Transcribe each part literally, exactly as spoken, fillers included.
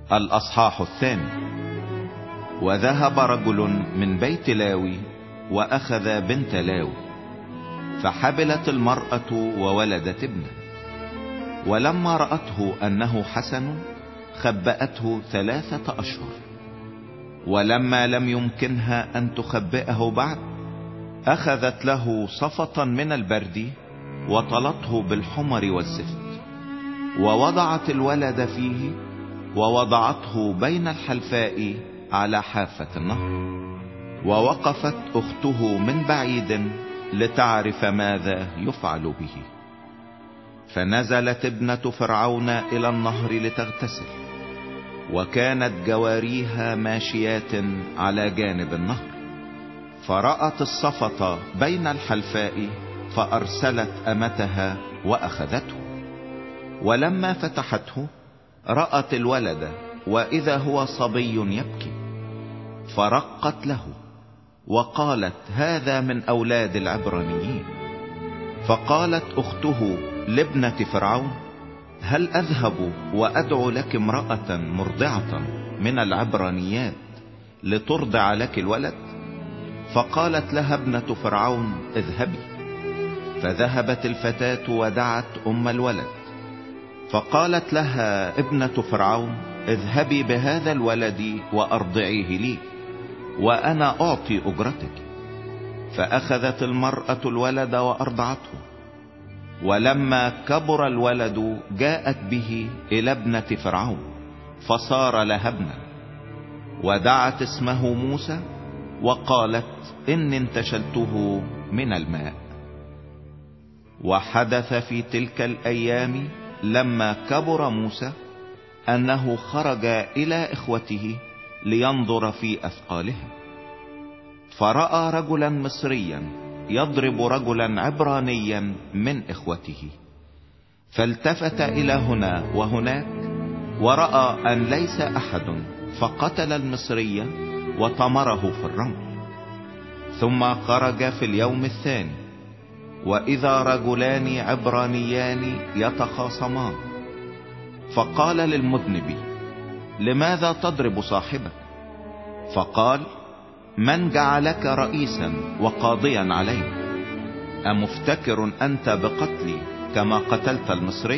الأصحاح الثاني. وذهب رجل من بيت لاوي وأخذ بنت لاوي، فحبلت المرأة وولدت ابنا. ولما رأته أنه حسن خبأته ثلاثة أشهر. ولما لم يمكنها أن تخبئه بعد، أخذت له صفة من البرد وطلته بالحمر والزفت، ووضعت الولد فيه، ووضعته بين الحلفاء على حافة النهر. ووقفت أخته من بعيد لتعرف ماذا يفعل به. فنزلت ابنة فرعون إلى النهر لتغتسل، وكانت جواريها ماشيات على جانب النهر، فرأت الصفة بين الحلفاء، فأرسلت أمتها وأخذته. ولما فتحته رأت الولد، وإذا هو صبي يبكي، فرقت له وقالت: هذا من أولاد العبرانيين. فقالت أخته لابنة فرعون: هل أذهب وأدعو لك امرأة مرضعة من العبرانيات لترضع لك الولد؟ فقالت لها ابنة فرعون: اذهبي. فذهبت الفتاة ودعت أم الولد، فقالت لها ابنة فرعون: اذهبي بهذا الولد وأرضعيه لي، وأنا أعطي أجرتك. فأخذت المرأة الولد وأرضعته. ولما كبر الولد جاءت به إلى ابنة فرعون، فصار لها ابنا، ودعت اسمه موسى، وقالت: إني انتشلته من الماء. وحدث في تلك الأيام لما كبر موسى أنه خرج إلى إخوته لينظر في أثقالهم، فرأى رجلا مصريا يضرب رجلا عبرانيا من إخوته، فالتفت إلى هنا وهناك ورأى أن ليس أحد، فقتل المصري وطمره في الرمل. ثم خرج في اليوم الثاني، وإذا رجلان عبرانيان يتخاصمان، فقال للمذنب: لماذا تضرب صاحبك؟ فقال: من جعلك رئيسا وقاضيا علينا؟ أمفتكر أنت بقتلي كما قتلت المصري؟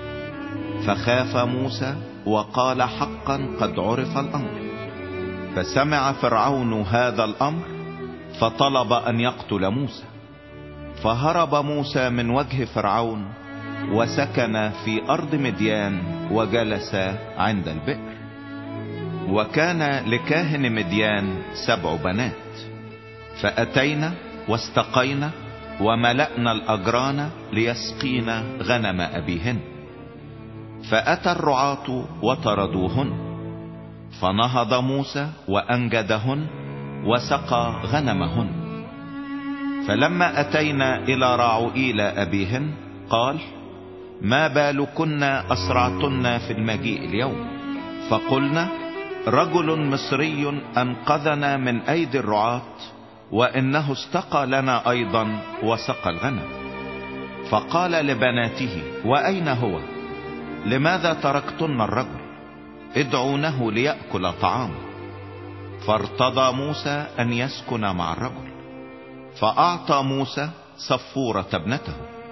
فخاف موسى وقال: حقا قد عرف الأمر. فسمع فرعون هذا الأمر فطلب أن يقتل موسى، فهرب موسى من وجه فرعون وسكن في أرض مديان وجلس عند البئر. وكان لكاهن مديان سبع بنات، فأتينا واستقينا وملأنا الأجران ليسقينا غنم أبيهن. فأتى الرعاة وطردوهن، فنهض موسى وأنجدهن وسقى غنمهن. فلما أتينا إلى راعوئيل أبيهن قال: ما بالكن أسرعتن في المجيء اليوم؟ فقلنا: رجل مصري أنقذنا من أيدي الرعاة، وإنه استقى لنا أيضا وسقى الغنم. فقال لبناته: وأين هو؟ لماذا تركتن الرجل؟ ادعونه ليأكل طعاما. فارتضى موسى أن يسكن مع الرجل، فأعطى موسى صفورة ابنته،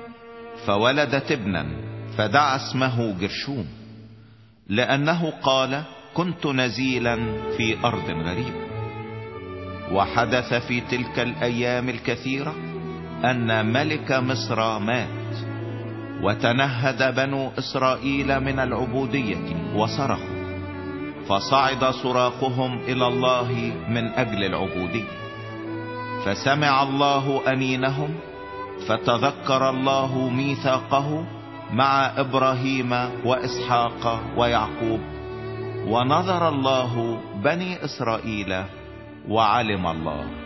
فولدت ابنا فدعا اسمه جرشوم، لأنه قال: كنت نزيلا في أرض غريبة. وحدث في تلك الأيام الكثيرة أن ملك مصر مات، وتنهد بنو إسرائيل من العبودية وصرخوا، فصعد صراخهم إلى الله من أجل العبودية. فسمع الله أنينهم، فتذكر الله ميثاقه مع إبراهيم وإسحاق ويعقوب، ونظر الله بني إسرائيل وعلم الله.